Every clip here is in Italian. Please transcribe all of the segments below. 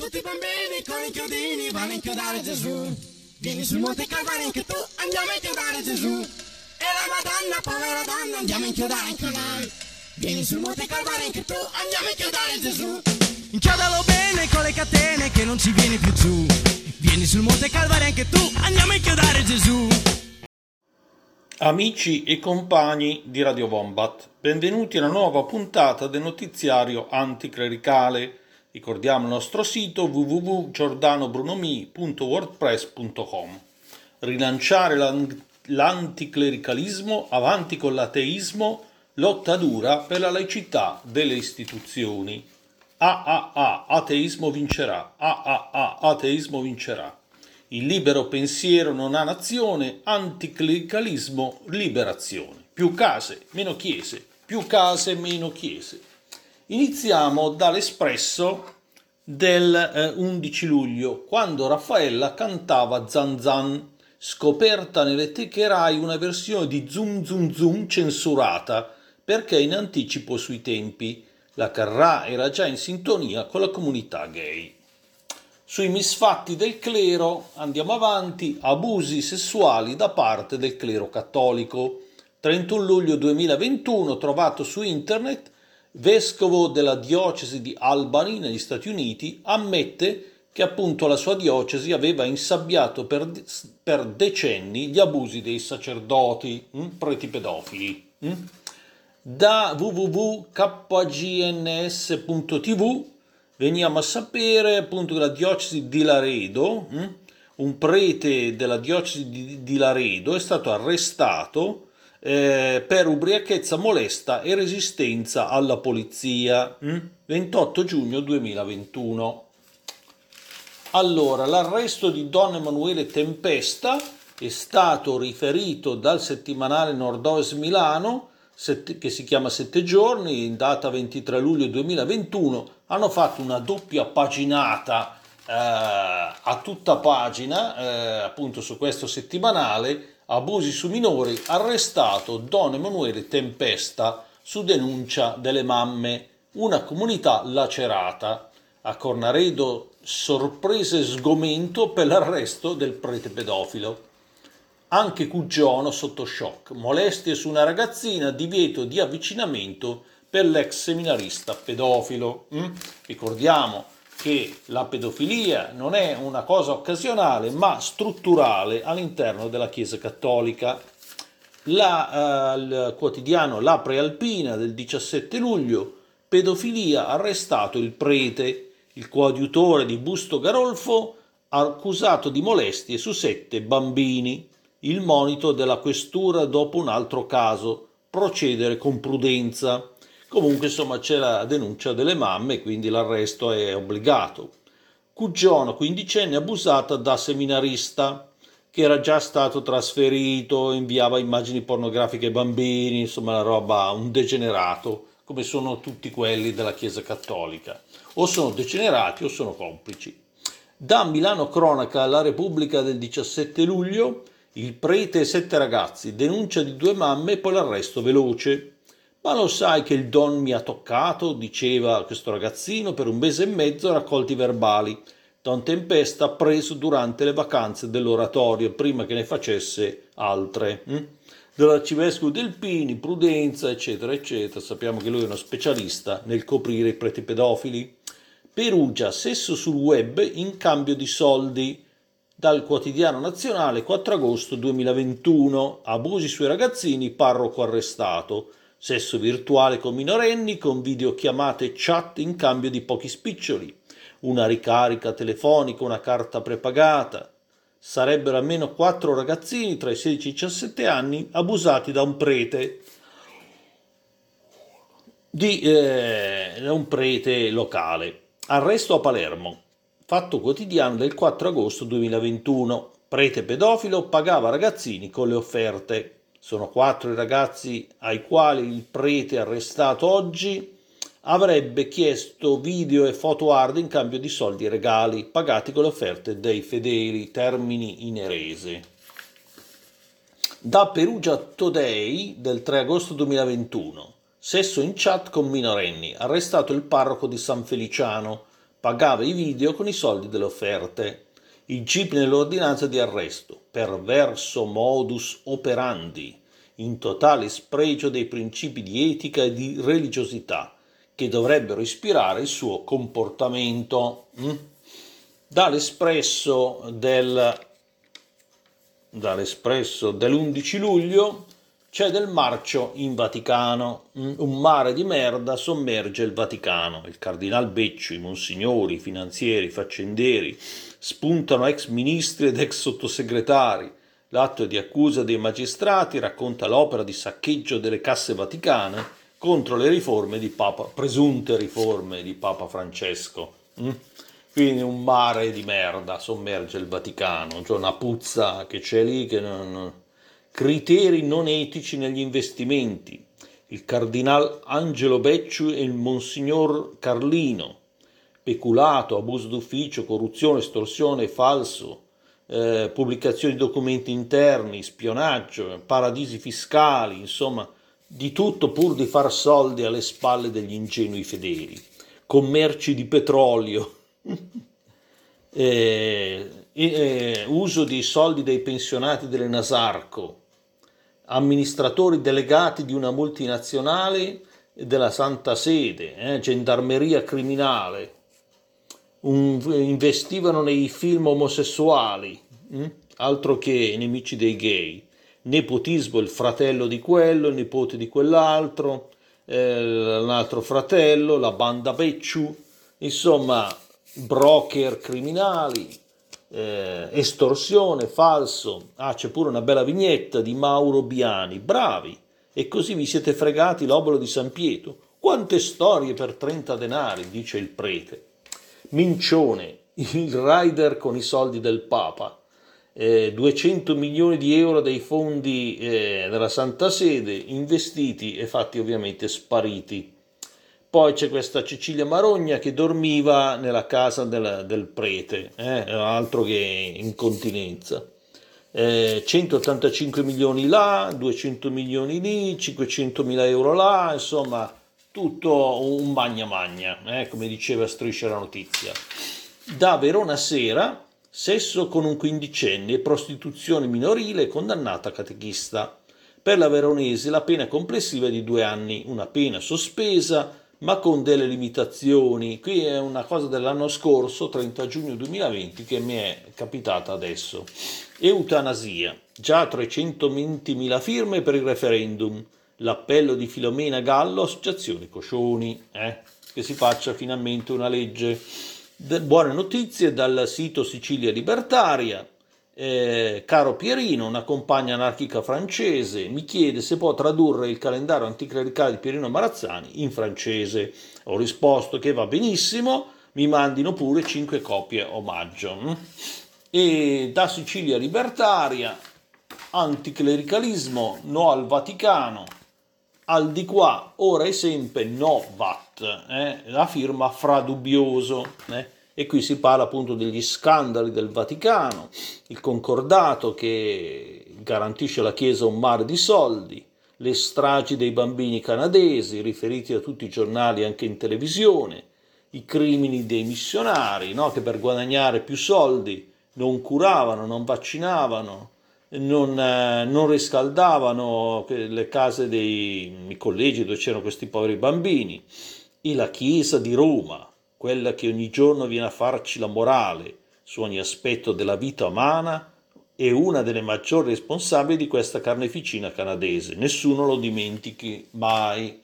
tutti i bambini con i chiodini vanno a inchiodare Gesù. Vieni sul Monte Calvario anche tu, andiamo a inchiodare Gesù. E la Madonna, povera donna, andiamo a inchiodare anche noi. Vieni sul Monte Calvario anche tu, andiamo a inchiodare Gesù. Inchiodalo bene con le catene che non ci vieni più giù. Vieni sul Monte Calvario anche tu, andiamo a inchiodare Gesù. Amici e compagni di Radio Wombat, benvenuti alla nuova puntata del notiziario anticlericale. Ricordiamo il nostro sito www.giordanobrunomi.wordpress.com. Rilanciare l'anticlericalismo, avanti con l'ateismo, lotta dura per la laicità delle istituzioni. Ateismo vincerà. Ateismo vincerà. Il libero pensiero non ha nazione, anticlericalismo, liberazione. Più case, meno chiese, più case, meno chiese. Iniziamo dall'Espresso del 11 luglio, quando Raffaella cantava Zan Zan, scoperta nelle teche Rai una versione di Zoom Zoom Zoom censurata, perché in anticipo sui tempi. La Carrà era già in sintonia con la comunità gay. Sui misfatti del clero andiamo avanti, abusi sessuali da parte del clero cattolico. 31 luglio 2021, trovato su internet, vescovo della diocesi di Albany negli Stati Uniti ammette che appunto la sua diocesi aveva insabbiato per decenni gli abusi dei sacerdoti, preti pedofili. Da www.kgns.tv veniamo a sapere appunto che la diocesi di Laredo, un prete della diocesi di Laredo è stato arrestato per ubriachezza molesta e resistenza alla polizia, 28 giugno 2021. Allora, l'arresto di Don Emanuele Tempesta è stato riferito dal settimanale Nord-Ovest Milano, che si chiama 7 giorni, in data 23 luglio 2021, hanno fatto una doppia paginata a tutta pagina, appunto su questo settimanale, abusi su minori, arrestato Don Emanuele Tempesta su denuncia delle mamme, una comunità lacerata. A Cornaredo sorpresa e sgomento per l'arresto del prete pedofilo. Anche Cuggiono sotto shock, molestie su una ragazzina, divieto di avvicinamento per l'ex seminarista pedofilo. Ricordiamo che la pedofilia non è una cosa occasionale ma strutturale all'interno della Chiesa Cattolica. Il quotidiano La Prealpina del 17 luglio, pedofilia, arrestato il prete, il coadiutore di Busto Garolfo accusato di molestie su 7 bambini. Il monito della questura dopo un altro caso, procedere con prudenza. Comunque insomma c'è la denuncia delle mamme, quindi l'arresto è obbligato. Cuggiono, 15enne, abusata da seminarista che era già stato trasferito, inviava immagini pornografiche ai bambini, insomma la roba, un degenerato, come sono tutti quelli della Chiesa Cattolica. O sono degenerati o sono complici. Da Milano Cronaca alla Repubblica del 17 luglio, il prete e 7 ragazzi, denuncia di 2 mamme e poi l'arresto veloce. Ma lo sai che il Don mi ha toccato, diceva questo ragazzino, per 1 mese e mezzo raccolti verbali. Don Tempesta preso durante le vacanze dell'oratorio, prima che ne facesse altre. Dell'arcivescovo Delpini, prudenza, eccetera, eccetera. Sappiamo che lui è uno specialista nel coprire i preti pedofili. Perugia, sesso sul web in cambio di soldi. Dal Quotidiano Nazionale, 4 agosto 2021, abusi sui ragazzini, parroco arrestato, sesso virtuale con minorenni, con videochiamate e chat in cambio di pochi spiccioli, una ricarica telefonica, una carta prepagata. Sarebbero almeno 4 ragazzini tra i 16 e i 17 anni abusati da un prete, un prete locale. Arresto a Palermo. Fatto Quotidiano del 4 agosto 2021. Prete pedofilo pagava ragazzini con le offerte. Sono 4 i ragazzi ai quali il prete arrestato oggi avrebbe chiesto video e foto hard in cambio di soldi e regali pagati con le offerte dei fedeli, termini in erese. Da Perugia Today del 3 agosto 2021. Sesso in chat con minorenni. Arrestato il parroco di San Feliciano. pagava i video con i soldi delle offerte. Il GIP nell'ordinanza di arresto, perverso modus operandi, in totale spregio dei principi di etica e di religiosità che dovrebbero ispirare il suo comportamento. Dall'Espresso dell'11 luglio c'è del marcio in Vaticano. Un mare di merda sommerge il Vaticano. Il cardinal Becciu, i monsignori, i finanzieri, i faccenderi, spuntano ex ministri ed ex sottosegretari. L'atto di accusa dei magistrati racconta l'opera di saccheggio delle casse vaticane contro le riforme di Papa, presunte riforme di Papa Francesco. Quindi un mare di merda sommerge il Vaticano, c'è una puzza che c'è lì, criteri non etici negli investimenti. Il cardinal Angelo Becciu e il monsignor Carlino, peculato, abuso d'ufficio, corruzione, estorsione, falso, pubblicazione di documenti interni, spionaggio, paradisi fiscali, insomma di tutto pur di far soldi alle spalle degli ingenui fedeli, commerci di petrolio, uso di soldi dei pensionati delle Nasarco, amministratori delegati di una multinazionale della Santa Sede, gendarmeria criminale, investivano nei film omosessuali, altro che nemici dei gay, nepotismo, il fratello di quello, il nipote di quell'altro, l'altro fratello, la banda Becciu, insomma broker criminali, estorsione, falso. C'è pure una bella vignetta di Mauro Biani, bravi, e così vi siete fregati l'obolo di San Pietro. Quante storie per 30 denari, dice il prete. Mincione, il rider con i soldi del Papa, 200 milioni di euro dei fondi della Santa Sede investiti e fatti ovviamente spariti. Poi c'è questa Cecilia Marogna che dormiva nella casa del prete, altro che incontinenza. 185 milioni là, 200 milioni lì, 500 mila euro là, insomma tutto un magna, come diceva Striscia la Notizia. Da Verona Sera, sesso con un quindicenne e prostituzione minorile condannata catechista. Per la veronese la pena complessiva è di 2 anni, una pena sospesa ma con delle limitazioni. Qui è una cosa dell'anno scorso, 30 giugno 2020, che mi è capitata adesso. Eutanasia, già 320.000 firme per il referendum. L'appello di Filomena Gallo, associazione Coscioni, che si faccia finalmente una legge. Buone notizie dal sito Sicilia Libertaria. Caro Pierino, una compagna anarchica francese, mi chiede se può tradurre il calendario anticlericale di Pierino Marazzani in francese. Ho risposto che va benissimo, mi mandino pure 5 copie omaggio. E da Sicilia Libertaria, anticlericalismo, no al Vaticano, al di qua, ora e sempre no VAT, la firma Fra Dubbioso, E qui si parla appunto degli scandali del Vaticano, il concordato che garantisce alla Chiesa un mare di soldi, le stragi dei bambini canadesi riferiti da tutti i giornali anche in televisione, i crimini dei missionari, che per guadagnare più soldi non curavano, non vaccinavano, non riscaldavano le case dei collegi dove c'erano questi poveri bambini, e la Chiesa di Roma, quella che ogni giorno viene a farci la morale su ogni aspetto della vita umana, è una delle maggiori responsabili di questa carneficina canadese. Nessuno lo dimentichi mai.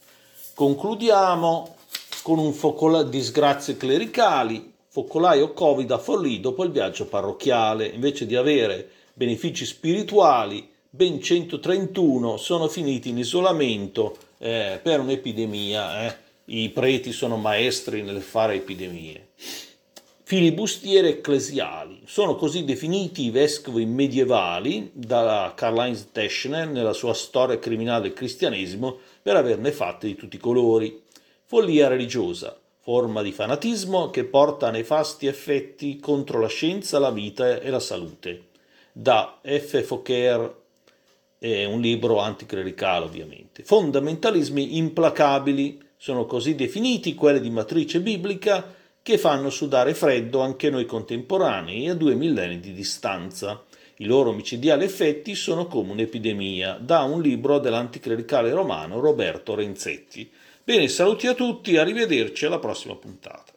Concludiamo con un focolaio, disgrazie clericali, focolaio Covid a Forlì dopo il viaggio parrocchiale. Invece di avere benefici spirituali, ben 131 sono finiti in isolamento per un'epidemia. I preti sono maestri nel fare epidemie. Filibustiere ecclesiali. Sono così definiti i vescovi medievali da Karl-Heinz Deschner nella sua storia criminale del cristianesimo, per averne fatte di tutti i colori. Follia religiosa, forma di fanatismo che porta a nefasti effetti contro la scienza, la vita e la salute. Da F. Foucault, un libro anticlericale ovviamente. Fondamentalismi implacabili. Sono così definiti quelli di matrice biblica che fanno sudare freddo anche noi contemporanei a 2 millenni di distanza. I loro micidiali effetti sono come un'epidemia, da un libro dell'anticlericale romano Roberto Renzetti. Bene, saluti a tutti, arrivederci alla prossima puntata.